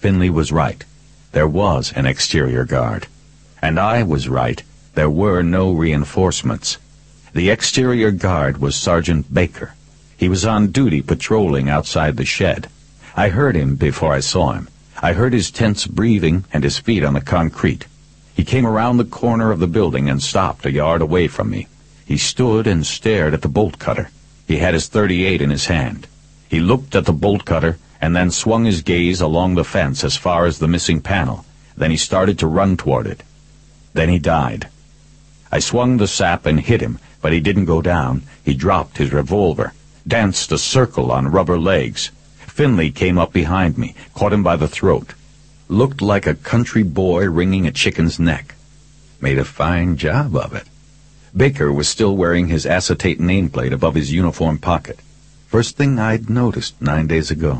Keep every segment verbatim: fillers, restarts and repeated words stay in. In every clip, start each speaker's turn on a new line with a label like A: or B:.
A: Finley was right. There was an exterior guard. And I was right. There were no reinforcements. The exterior guard was Sergeant Baker. He was on duty patrolling outside the shed. I heard him before I saw him. I heard his tense breathing and his feet on the concrete. He came around the corner of the building and stopped a yard away from me. He stood and stared at the bolt cutter. He had his thirty-eight in his hand. He looked at the bolt cutter and then swung his gaze along the fence as far as the missing panel. Then he started to run toward it. Then he died. I swung the sap and hit him, but he didn't go down. He dropped his revolver, danced a circle on rubber legs. Finley came up behind me, caught him by the throat. Looked like a country boy wringing a chicken's neck. Made a fine job of it. Baker was still wearing his acetate nameplate above his uniform pocket. First thing I'd noticed nine days ago.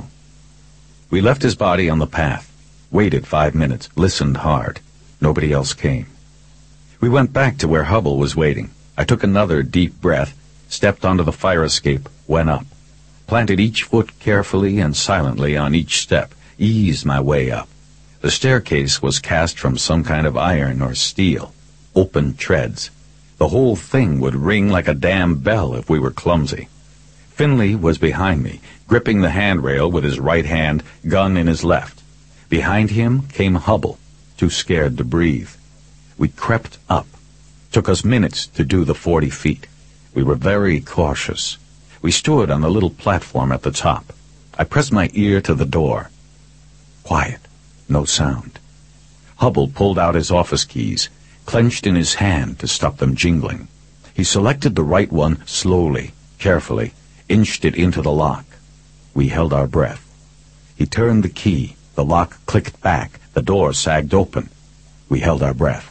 A: We left his body on the path, waited five minutes, listened hard. Nobody else came. We went back to where Hubble was waiting. I took another deep breath, stepped onto the fire escape, went up. Planted each foot carefully and silently on each step, eased my way up. The staircase was cast from some kind of iron or steel, open treads. The whole thing would ring like a damn bell if we were clumsy. Finley was behind me, gripping the handrail with his right hand, gun in his left. Behind him came Hubble, too scared to breathe. We crept up. Took us minutes to do the forty feet. We were very cautious. We stood on the little platform at the top. I pressed my ear to the door. Quiet. No sound. Hubble pulled out his office keys, clenched in his hand to stop them jingling. He selected the right one slowly, carefully, inched it into the lock. We held our breath. He turned the key. The lock clicked back. The door sagged open. We held our breath.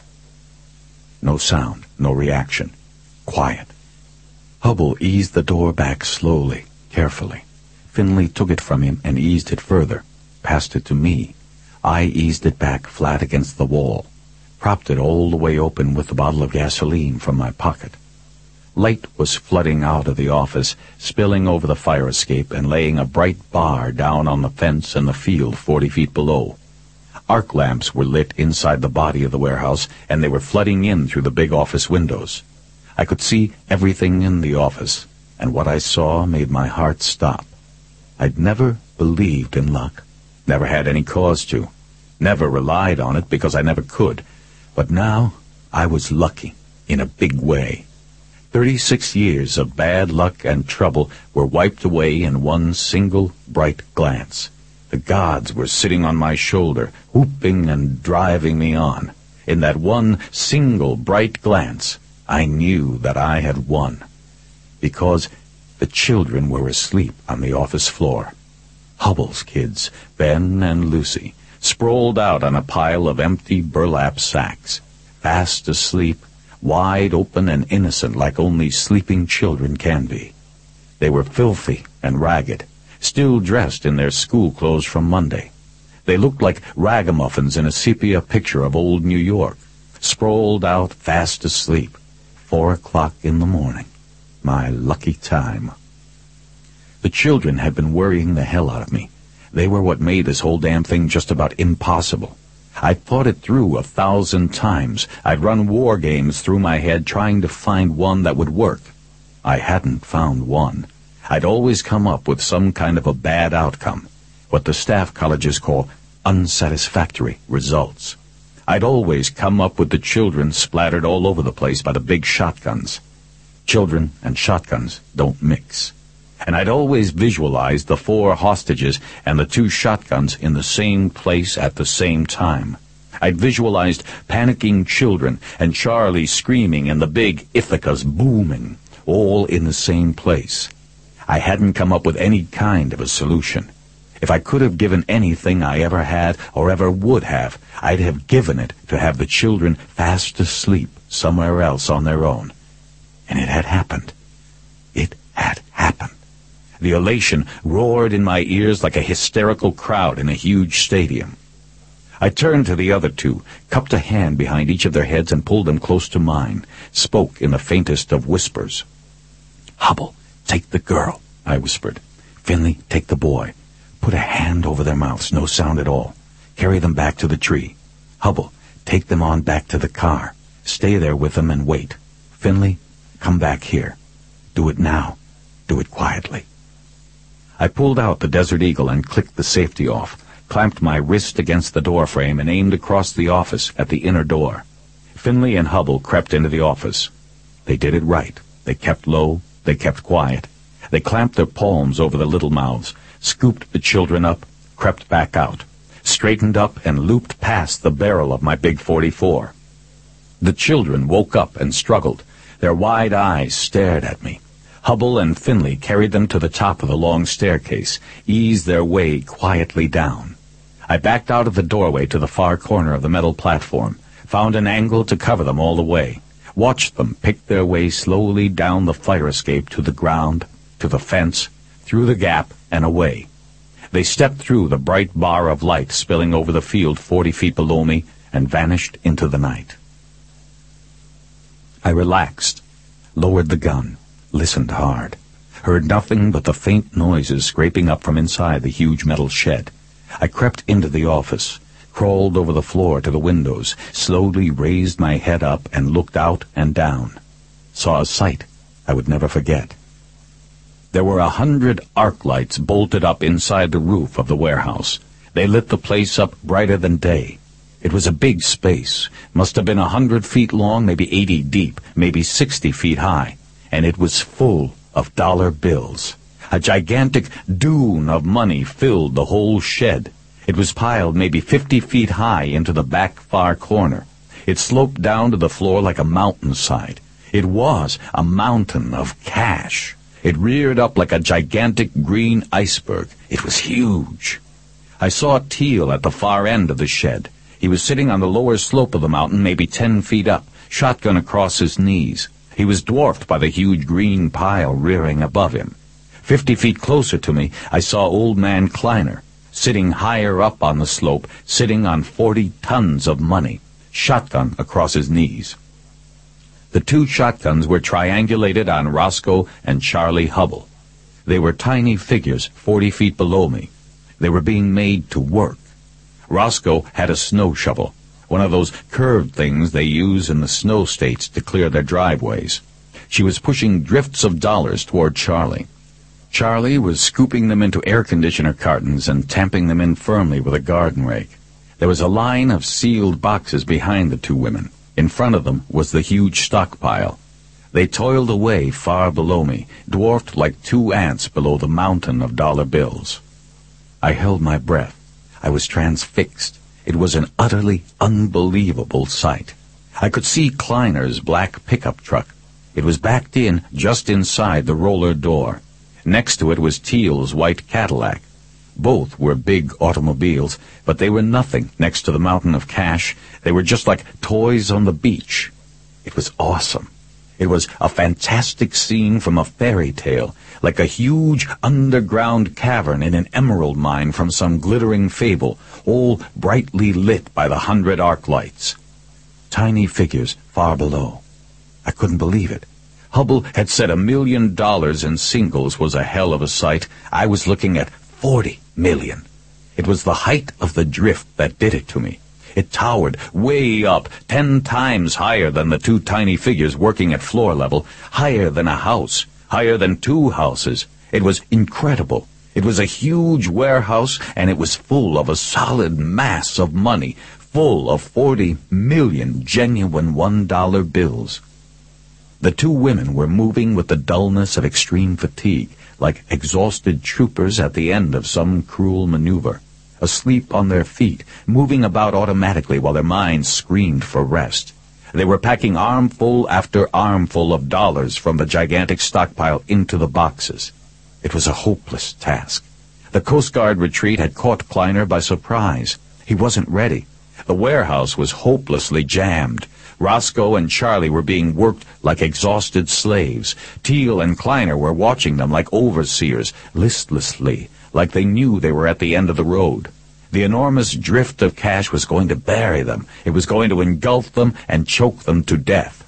A: No sound, no reaction. Quiet. Hubble eased the door back slowly, carefully. Finley took it from him and eased it further, passed it to me. I eased it back flat against the wall, propped it all the way open with the bottle of gasoline from my pocket. Light was flooding out of the office, spilling over the fire escape and laying a bright bar down on the fence and the field forty feet below. Arc lamps were lit inside the body of the warehouse, and they were flooding in through the big office windows. I could see everything in the office, and what I saw made my heart stop. I'd never believed in luck, never had any cause to, never relied on it because I never could. But now I was lucky, in a big way. Thirty-six years of bad luck and trouble were wiped away in one single bright glance. The gods were sitting on my shoulder, whooping and driving me on. In that one single bright glance, I knew that I had won. Because the children were asleep on the office floor. Hubble's kids, Ben and Lucy, sprawled out on a pile of empty burlap sacks, fast asleep, wide open and innocent like only sleeping children can be. They were filthy and ragged, still dressed in their school clothes from Monday. They looked like ragamuffins in a sepia picture of old New York, sprawled out fast asleep. Four o'clock in the morning. My lucky time. The children had been worrying the hell out of me. They were what made this whole damn thing just about impossible. I'd thought it through a thousand times. I'd run war games through my head trying to find one that would work. I hadn't found one. I'd always come up with some kind of a bad outcome, what the staff colleges call unsatisfactory results. I'd always come up with the children splattered all over the place by the big shotguns. Children and shotguns don't mix. And I'd always visualized the four hostages and the two shotguns in the same place at the same time. I'd visualized panicking children and Charlie screaming and the big Ithacas booming, all in the same place. I hadn't come up with any kind of a solution. If I could have given anything I ever had or ever would have, I'd have given it to have the children fast asleep somewhere else on their own. And it had happened. It had happened. The elation roared in my ears like a hysterical crowd in a huge stadium. I turned to the other two, cupped a hand behind each of their heads and pulled them close to mine, spoke in the faintest of whispers. "Hubble, take the girl," I whispered. "Finley, take the boy. Put a hand over their mouths, no sound at all. Carry them back to the tree. Hubble, take them on back to the car. Stay there with them and wait. Finley, come back here. Do it now. Do it quietly." I pulled out the Desert Eagle and clicked the safety off, clamped my wrist against the door frame, and aimed across the office at the inner door. Finley and Hubble crept into the office. They did it right. They kept low. They kept quiet. They clamped their palms over the little mouths, scooped the children up, crept back out, straightened up and looped past the barrel of my big forty-four. The children woke up and struggled. Their wide eyes stared at me. Hubble and Finley carried them to the top of the long staircase, eased their way quietly down. I backed out of the doorway to the far corner of the metal platform, found an angle to cover them all the way, watched them pick their way slowly down the fire escape to the ground, to the fence, through the gap, and away. They stepped through the bright bar of light spilling over the field forty feet below me and vanished into the night. I relaxed, lowered the gun, listened hard, heard nothing but the faint noises scraping up from inside the huge metal shed. I crept into the office, crawled over the floor to the windows, slowly raised my head up and looked out and down. Saw a sight I would never forget. There were a hundred arc lights bolted up inside the roof of the warehouse. They lit the place up brighter than day. It was a big space, must have been a hundred feet long, maybe eighty deep, maybe sixty feet high, and it was full of dollar bills. A gigantic dune of money filled the whole shed. It was piled maybe fifty feet high into the back far corner. It sloped down to the floor like a mountainside. It was a mountain of cash. It reared up like a gigantic green iceberg. It was huge. I saw Teal at the far end of the shed. He was sitting on the lower slope of the mountain, maybe ten feet up, shotgun across his knees. He was dwarfed by the huge green pile rearing above him. Fifty feet closer to me, I saw Old Man Kleiner, sitting higher up on the slope, sitting on forty tons of money, shotgun across his knees. The two shotguns were triangulated on Roscoe and Charlie Hubble. They were tiny figures forty feet below me. They were being made to work. Roscoe had a snow shovel, one of those curved things they use in the snow states to clear their driveways. She was pushing drifts of dollars toward Charlie. Charlie was scooping them into air conditioner cartons and tamping them in firmly with a garden rake. There was a line of sealed boxes behind the two women. In front of them was the huge stockpile. They toiled away far below me, dwarfed like two ants below the mountain of dollar bills. I held my breath. I was transfixed. It was an utterly unbelievable sight. I could see Kleiner's black pickup truck. It was backed in just inside the roller door. Next to it was Teal's white Cadillac. Both were big automobiles, but they were nothing next to the mountain of cash. They were just like toys on the beach. It was awesome. It was a fantastic scene from a fairy tale, like a huge underground cavern in an emerald mine from some glittering fable, all brightly lit by the hundred arc lights. Tiny figures far below. I couldn't believe it. Hubble had said a million dollars in singles was a hell of a sight. I was looking at forty million. It was the height of the drift that did it to me. It towered way up, ten times higher than the two tiny figures working at floor level, higher than a house, higher than two houses. It was incredible. It was a huge warehouse, and it was full of a solid mass of money, full of forty million genuine one-dollar bills. The two women were moving with the dullness of extreme fatigue, like exhausted troopers at the end of some cruel maneuver. Asleep on their feet, moving about automatically while their minds screamed for rest. They were packing armful after armful of dollars from the gigantic stockpile into the boxes. It was a hopeless task. The Coast Guard retreat had caught Kleiner by surprise. He wasn't ready. The warehouse was hopelessly jammed. Roscoe and Charlie were being worked like exhausted slaves. Teal and Kleiner were watching them like overseers, listlessly, like they knew they were at the end of the road. The enormous drift of cash was going to bury them. It was going to engulf them and choke them to death.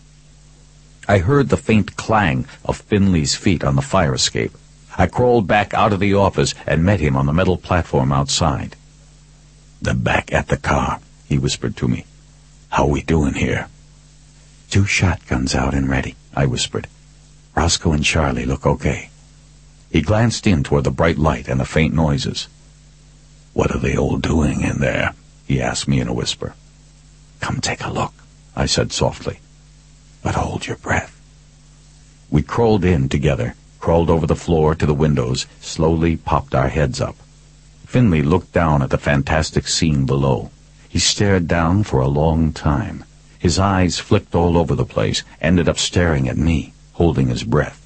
A: I heard the faint clang of Finley's feet on the fire escape. I crawled back out of the office and met him on the metal platform outside. "The back at the car," he whispered to me. "How we doing here?" "Two shotguns out and ready," I whispered. "Roscoe and Charlie look okay." He glanced in toward the bright light and the faint noises. "What are they all doing in there?" he asked me in a whisper. "Come take a look," I said softly. "But hold your breath." We crawled in together, crawled over the floor to the windows, slowly popped our heads up. Finley looked down at the fantastic scene below. He stared down for a long time. His eyes flicked all over the place, ended up staring at me, holding his breath.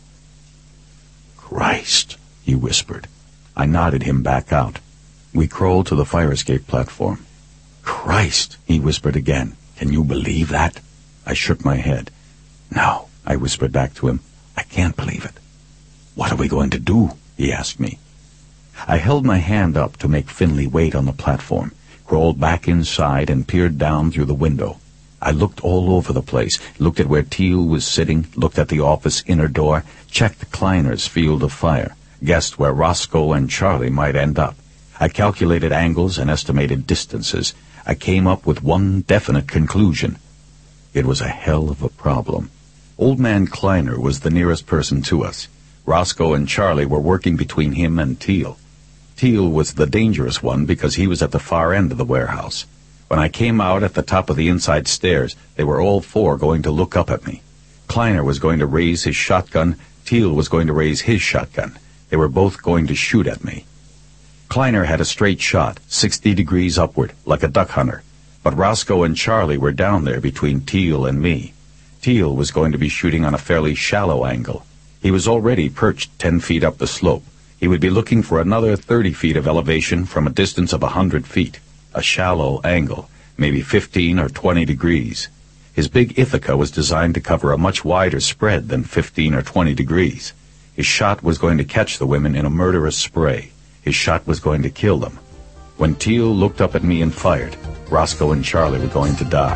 A: "Christ," he whispered. I nodded him back out. We crawled to the fire escape platform. "Christ," he whispered again. "Can you believe that?" I shook my head. "No," I whispered back to him. "I can't believe it." "What are we going to do?" he asked me. I held my hand up to make Finley wait on the platform, crawled back inside and peered down through the window. I looked all over the place, looked at where Teal was sitting, looked at the office inner door, checked Kleiner's field of fire, guessed where Roscoe and Charlie might end up. I calculated angles and estimated distances. I came up with one definite conclusion. It was a hell of a problem. Old man Kleiner was the nearest person to us. Roscoe and Charlie were working between him and Teal. Teal was the dangerous one because he was at the far end of the warehouse. When I came out at the top of the inside stairs, they were all four going to look up at me. Kleiner was going to raise his shotgun. Teal was going to raise his shotgun. They were both going to shoot at me. Kleiner had a straight shot, sixty degrees upward, like a duck hunter. But Roscoe and Charlie were down there between Teal and me. Teal was going to be shooting on a fairly shallow angle. He was already perched ten feet up the slope. He would be looking for another thirty feet of elevation from a distance of a hundred feet. A shallow angle, maybe fifteen or twenty degrees. His big Ithaca was designed to cover a much wider spread than fifteen or twenty degrees. His shot was going to catch the women in a murderous spray. His shot was going to kill them. When Teal looked up at me and fired, Roscoe and Charlie were going to die.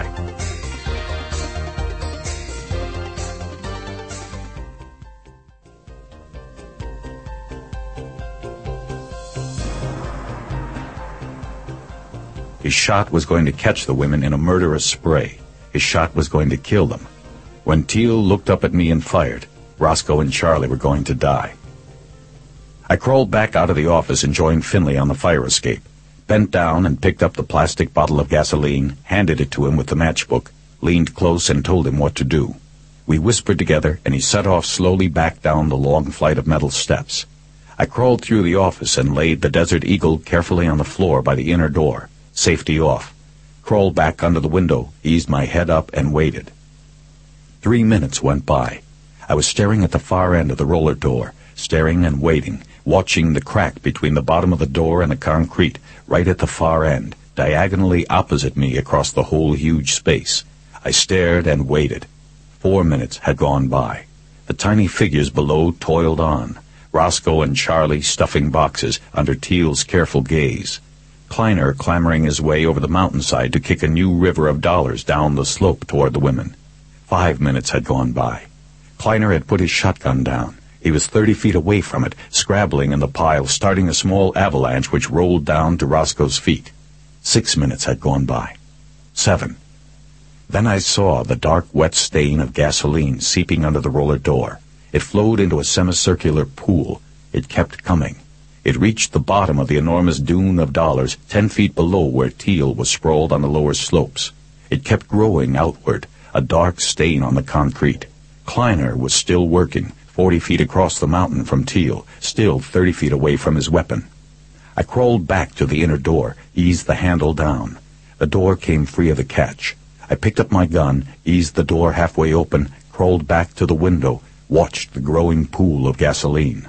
A: His shot was going to catch the women in a murderous spray. His shot was going to kill them. When Teal looked up at me and fired, Roscoe and Charlie were going to die. I crawled back out of the office and joined Finley on the fire escape, bent down and picked up the plastic bottle of gasoline, handed it to him with the matchbook, leaned close and told him what to do. We whispered together, and he set off slowly back down the long flight of metal steps. I crawled through the office and laid the Desert Eagle carefully on the floor by the inner door, safety off. Crawled back under the window, eased my head up, and waited. Three minutes went by. I was staring at the far end of the roller door, staring and waiting, watching the crack between the bottom of the door and the concrete, right at the far end, diagonally opposite me across the whole huge space. I stared and waited. Four minutes had gone by. The tiny figures below toiled on, Roscoe and Charlie stuffing boxes under Teal's careful gaze. Kleiner clambering his way over the mountainside to kick a new river of dollars down the slope toward the women. Five minutes had gone by. Kleiner had put his shotgun down. He was thirty feet away from it, scrabbling in the pile, starting a small avalanche which rolled down to Roscoe's feet. Six minutes had gone by. Seven. Then I saw the dark, wet stain of gasoline seeping under the roller door. It flowed into a semicircular pool. It kept coming. It reached the bottom of the enormous dune of dollars, ten feet below where Teal was sprawled on the lower slopes. It kept growing outward, a dark stain on the concrete. Kleiner was still working, forty feet across the mountain from Teal, still thirty feet away from his weapon. I crawled back to the inner door, eased the handle down. The door came free of the catch. I picked up my gun, eased the door halfway open, crawled back to the window, watched the growing pool of gasoline.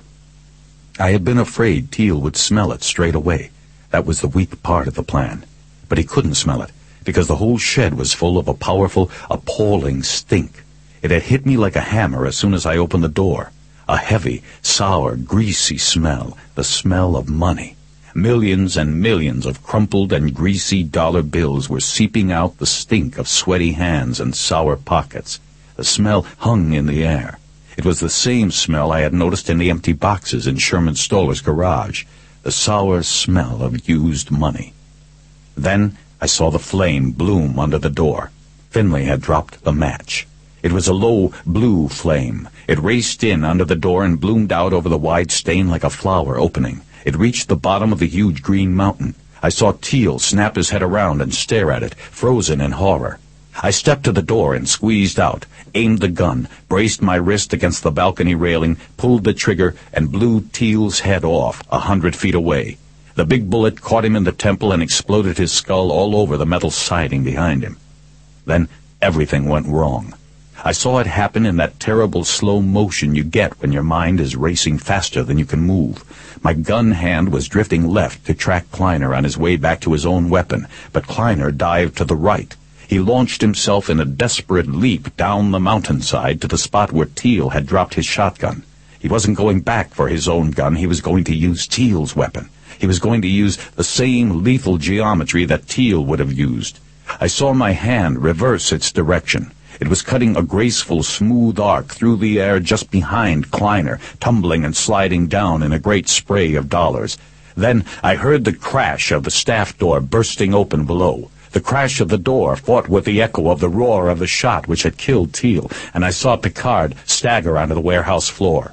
A: I had been afraid Teal would smell it straight away. That was the weak part of the plan. But he couldn't smell it, because the whole shed was full of a powerful, appalling stink. It had hit me like a hammer as soon as I opened the door. A heavy, sour, greasy smell, the smell of money. Millions and millions of crumpled and greasy dollar bills were seeping out the stink of sweaty hands and sour pockets. The smell hung in the air. It was the same smell I had noticed in the empty boxes in Sherman Stoller's garage, the sour smell of used money. Then I saw the flame bloom under the door. Finley had dropped the match. It was a low blue flame. It raced in under the door and bloomed out over the wide stain like a flower opening. It reached the bottom of the huge green mountain. I saw Teal snap his head around and stare at it, frozen in horror. I stepped to the door and squeezed out, aimed the gun, braced my wrist against the balcony railing, pulled the trigger, and blew Teal's head off a hundred feet away. The big bullet caught him in the temple and exploded his skull all over the metal siding behind him. Then everything went wrong. I saw it happen in that terrible slow motion you get when your mind is racing faster than you can move. My gun hand was drifting left to track Kleiner on his way back to his own weapon, but Kleiner dived to the right. He launched himself in a desperate leap down the mountainside to the spot where Teal had dropped his shotgun. He wasn't going back for his own gun. He was going to use Teal's weapon. He was going to use the same lethal geometry that Teal would have used. I saw my hand reverse its direction. It was cutting a graceful, smooth arc through the air just behind Kleiner, tumbling and sliding down in a great spray of dollars. Then I heard the crash of the staff door bursting open below. The crash of the door fought with the echo of the roar of the shot which had killed Teal, and I saw Picard stagger onto the warehouse floor.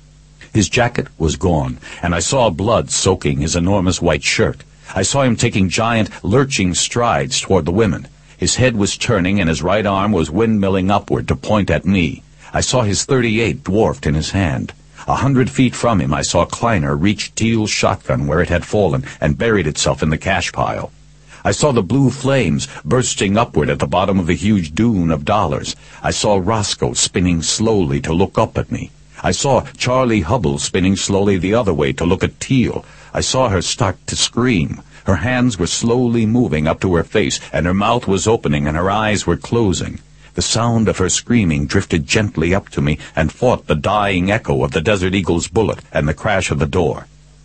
A: His jacket was gone, and I saw blood soaking his enormous white shirt. I saw him taking giant, lurching strides toward the women. His head was turning, and his right arm was windmilling upward to point at me. I saw his thirty-eight dwarfed in his hand. A hundred feet from him I saw Kleiner reach Teal's shotgun where it had fallen and buried itself in the cash pile. I saw the blue flames bursting upward at the bottom of the huge dune of dollars. I saw Roscoe spinning slowly to look up at me. I saw Charlie Hubble spinning slowly the other way to look at Teal. I saw her start to scream. Her hands were slowly moving up to her face, and her mouth was opening and her eyes were closing. The sound of her screaming drifted gently up to me and fought the dying echo of the Desert Eagle's bullet and the crash of the door.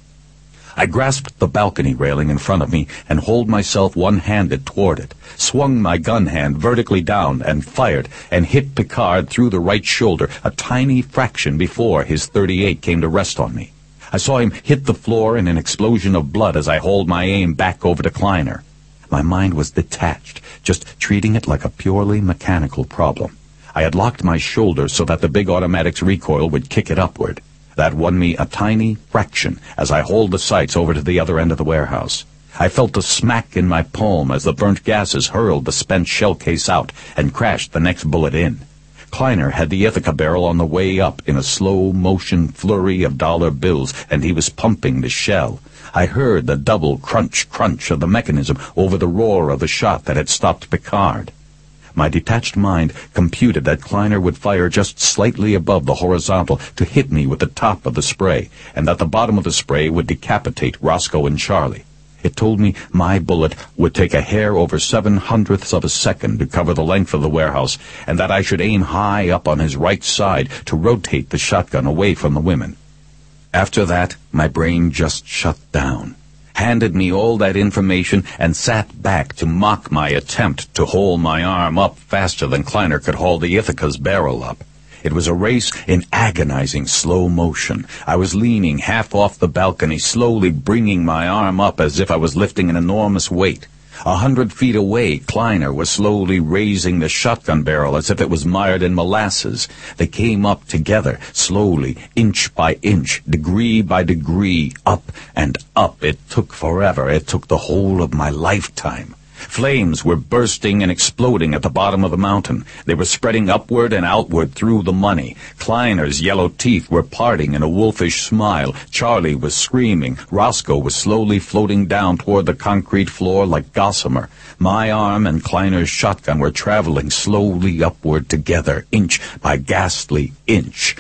A: I grasped the balcony railing in front of me and hauled myself one-handed toward it, swung my gun hand vertically down and fired, and hit Picard through the right shoulder a tiny fraction before his thirty-eight came to rest on me. I saw him hit the floor in an explosion of blood as I hauled my aim back over to Kleiner. My mind was detached, just treating it like a purely mechanical problem. I had locked my shoulder so that the big automatic's recoil would kick it upward. That won me a tiny fraction as I hauled the sights over to the other end of the warehouse. I felt a smack in my palm as the burnt gases hurled the spent shell case out and crashed the next bullet in. Kleiner had the Ithaca barrel on the way up in a slow-motion flurry of dollar bills, and he was pumping the shell. I heard the double crunch-crunch of the mechanism over the roar of the shot that had stopped Picard. My detached mind computed that Kleiner would fire just slightly above the horizontal to hit me with the top of the spray, and that the bottom of the spray would decapitate Roscoe and Charlie. It told me my bullet would take a hair over seven hundredths of a second to cover the length of the warehouse, and that I should aim high up on his right side to rotate the shotgun away from the women. After that, my brain just shut down, handed me all that information, and sat back to mock my attempt to haul my arm up faster than Kleiner could haul the Ithaca's barrel up. It was a race in agonizing slow motion. I was leaning half off the balcony, slowly bringing my arm up as if I was lifting an enormous weight. A hundred feet away, Kleiner was slowly raising the shotgun barrel as if it was mired in molasses. They came up together, slowly, inch by inch, degree by degree, up and up. It took forever. It took the whole of my lifetime. Flames were bursting and exploding at the bottom of the mountain. They were spreading upward and outward through the money. Kleiner's yellow teeth were parting in a wolfish smile. Charlie was screaming. Roscoe was slowly floating down toward the concrete floor like gossamer. My arm and Kleiner's shotgun were traveling slowly upward together, inch by ghastly inch.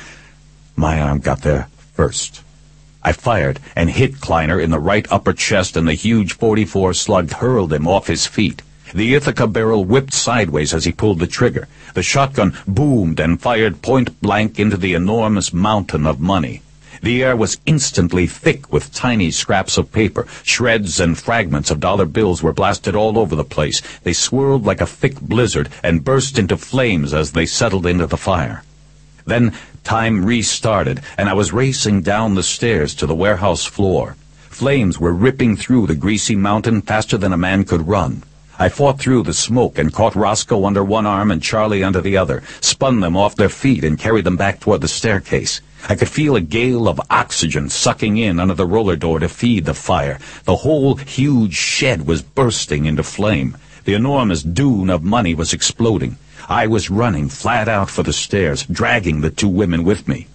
A: My arm got there first. I fired and hit Kleiner in the right upper chest, and the huge forty-four slug hurled him off his feet. The Ithaca barrel whipped sideways as he pulled the trigger. The shotgun boomed and fired point-blank into the enormous mountain of money. The air was instantly thick with tiny scraps of paper. Shreds and fragments of dollar bills were blasted all over the place. They swirled like a thick blizzard and burst into flames as they settled into the fire. Then time restarted, and I was racing down the stairs to the warehouse floor. Flames were ripping through the greasy mountain faster than a man could run. I fought through the smoke and caught Roscoe under one arm and Charlie under the other, spun them off their feet and carried them back toward the staircase. I could feel a gale of oxygen sucking in under the roller door to feed the fire. The whole huge shed was bursting into flame. The enormous dune of money was exploding. I was running flat out for the stairs, dragging the two women with me.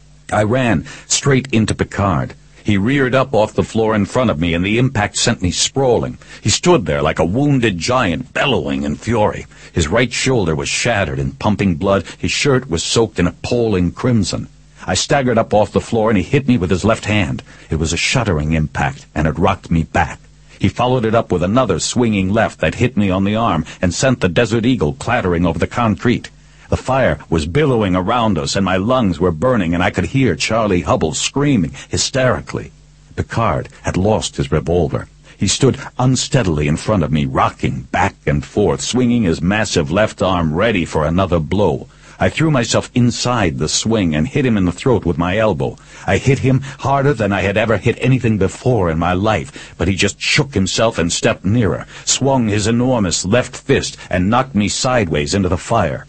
A: I ran straight into Picard. He reared up off the floor in front of me, and the impact sent me sprawling. He stood there like a wounded giant, bellowing in fury. His right shoulder was shattered and pumping blood. His shirt was soaked in appalling crimson. I staggered up off the floor, and he hit me with his left hand. It was a shuddering impact, and it rocked me back. He followed it up with another swinging left that hit me on the arm and sent the Desert Eagle clattering over the concrete. The fire was billowing around us, and my lungs were burning, and I could hear Charlie Hubbell screaming hysterically. Picard had lost his revolver. He stood unsteadily in front of me, rocking back and forth, swinging his massive left arm ready for another blow. I threw myself inside the swing and hit him in the throat with my elbow. I hit him harder than I had ever hit anything before in my life, but he just shook himself and stepped nearer, swung his enormous left fist, and knocked me sideways into the fire.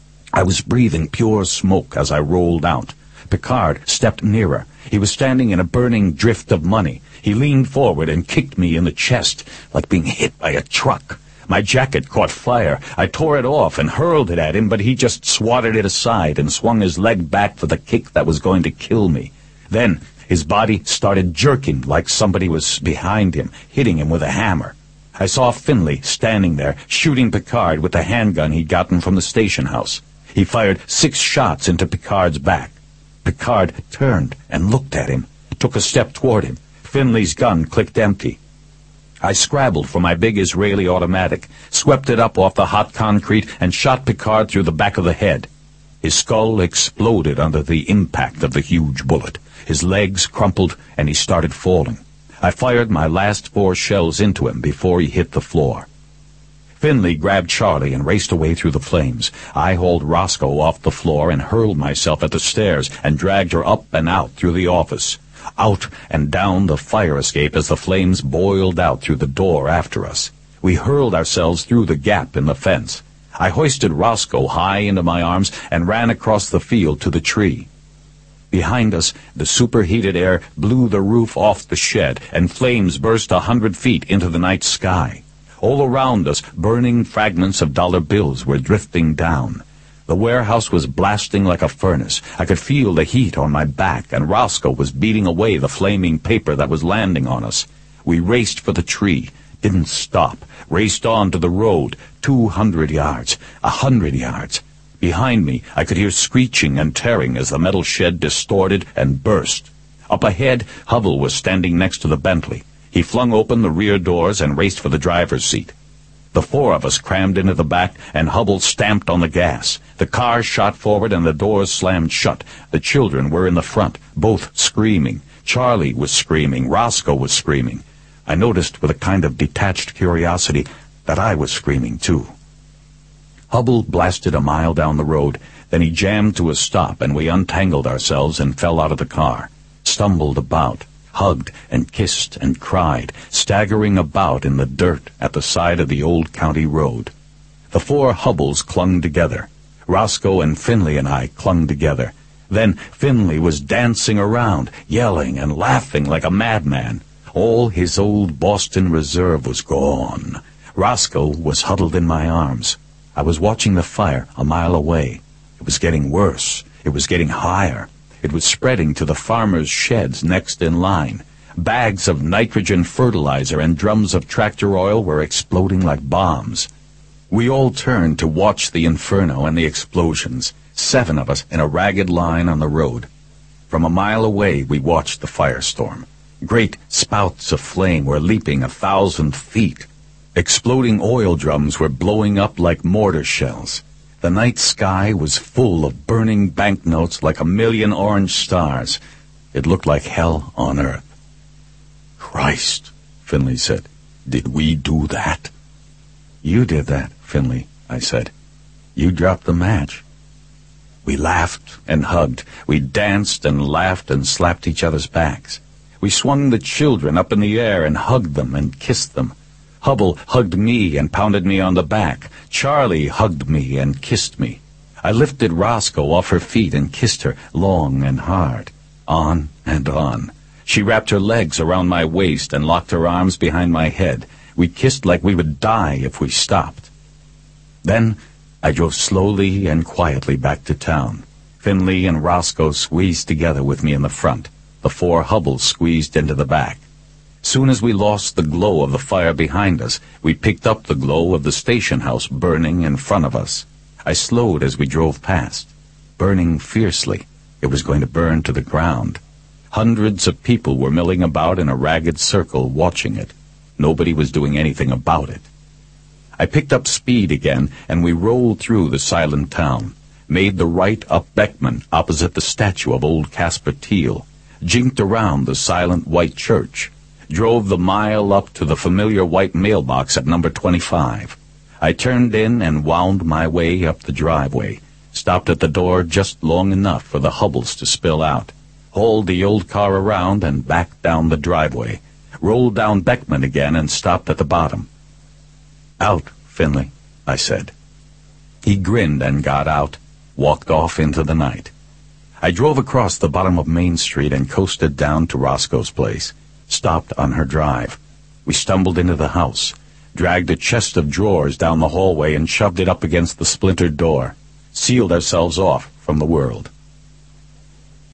A: I was breathing pure smoke as I rolled out. Picard stepped nearer. He was standing in a burning drift of money. He leaned forward and kicked me in the chest, like being hit by a truck. My jacket caught fire. I tore it off and hurled it at him, but he just swatted it aside and swung his leg back for the kick that was going to kill me. Then his body started jerking like somebody was behind him, hitting him with a hammer. I saw Finley standing there, shooting Picard with the handgun he'd gotten from the station house. He fired six shots into Picard's back. Picard turned and looked at him, took a step toward him. Finley's gun clicked empty. I scrabbled for my big Israeli automatic, swept it up off the hot concrete, and shot Picard through the back of the head. His skull exploded under the impact of the huge bullet. His legs crumpled, and he started falling. I fired my last four shells into him before he hit the floor. Finley grabbed Charlie and raced away through the flames. I hauled Roscoe off the floor and hurled myself at the stairs and dragged her up and out through the office, out and down the fire escape as the flames boiled out through the door after us. We hurled ourselves through the gap in the fence. I hoisted Roscoe high into my arms and ran across the field to the tree. Behind us, the superheated air blew the roof off the shed, and flames burst a hundred feet into the night sky. All around us, burning fragments of dollar bills were drifting down. The warehouse was blasting like a furnace. I could feel the heat on my back, and Roscoe was beating away the flaming paper that was landing on us. We raced for the tree, didn't stop, raced on to the road, two hundred yards, a hundred yards. Behind me, I could hear screeching and tearing as the metal shed distorted and burst. Up ahead, Hubbell was standing next to the Bentley. He flung open the rear doors and raced for the driver's seat. The four of us crammed into the back, and Hubbell stamped on the gas. The car shot forward, and the doors slammed shut. The children were in the front, both screaming. Charlie was screaming. Roscoe was screaming. I noticed with a kind of detached curiosity that I was screaming, too. Hubbell blasted a mile down the road. Then he jammed to a stop, and we untangled ourselves and fell out of the car, stumbled about, hugged and kissed and cried, staggering about in the dirt at the side of the old county road. The four Hubbells clung together. Roscoe and Finley and I clung together. Then Finley was dancing around, yelling and laughing like a madman. All his old Boston reserve was gone. Roscoe was huddled in my arms. I was watching the fire a mile away. It was getting worse. It was getting higher. It was spreading to the farmers' sheds next in line. Bags of nitrogen fertilizer and drums of tractor oil were exploding like bombs. We all turned to watch the inferno and the explosions, seven of us in a ragged line on the road. From a mile away, we watched the firestorm. Great spouts of flame were leaping a thousand feet. Exploding oil drums were blowing up like mortar shells. The night sky was full of burning banknotes like a million orange stars. It looked like hell on earth. "Christ," Finley said. "Did we do that?" "You did that, Finley," I said. "You dropped the match." We laughed and hugged. We danced and laughed and slapped each other's backs. We swung the children up in the air and hugged them and kissed them. Hubble hugged me and pounded me on the back. Charlie hugged me and kissed me. I lifted Roscoe off her feet and kissed her long and hard. On and on. She wrapped her legs around my waist and locked her arms behind my head. We kissed like we would die if we stopped. Then I drove slowly and quietly back to town. Finley and Roscoe squeezed together with me in the front. The four Hubbles squeezed into the back. Soon as we lost the glow of the fire behind us, we picked up the glow of the station house burning in front of us. I slowed as we drove past. Burning fiercely. It was going to burn to the ground. Hundreds of people were milling about in a ragged circle watching it. Nobody was doing anything about it. I picked up speed again, and we rolled through the silent town, made the right up Beckman opposite the statue of old Caspar Teal, jinked around the silent white church, drove the mile up to the familiar white mailbox at number twenty-five. I turned in and wound my way up the driveway, stopped at the door just long enough for the Hubbles to spill out, hauled the old car around and back down the driveway, rolled down Beckman again and stopped at the bottom. "Out, Finley," I said. He grinned and got out, walked off into the night. I drove across the bottom of Main Street and coasted down to Roscoe's place, stopped on her drive. We stumbled into the house, dragged a chest of drawers down the hallway and shoved it up against the splintered door, sealed ourselves off from the world.